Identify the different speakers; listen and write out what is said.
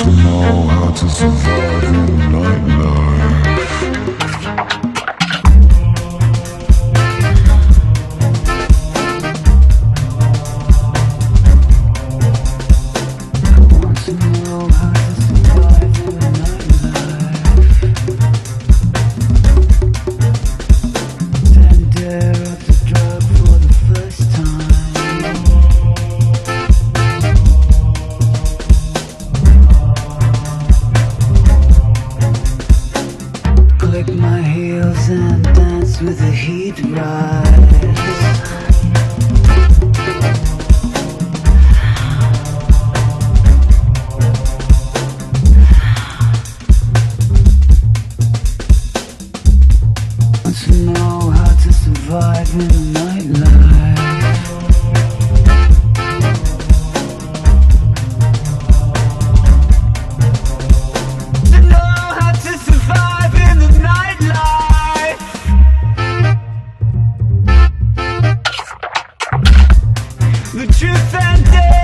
Speaker 1: to know how to survive in the nightlife. And dance with the heat rise. Want to know how to survive in the nightlife. To know how to survive in the nightlife. The truth and dare.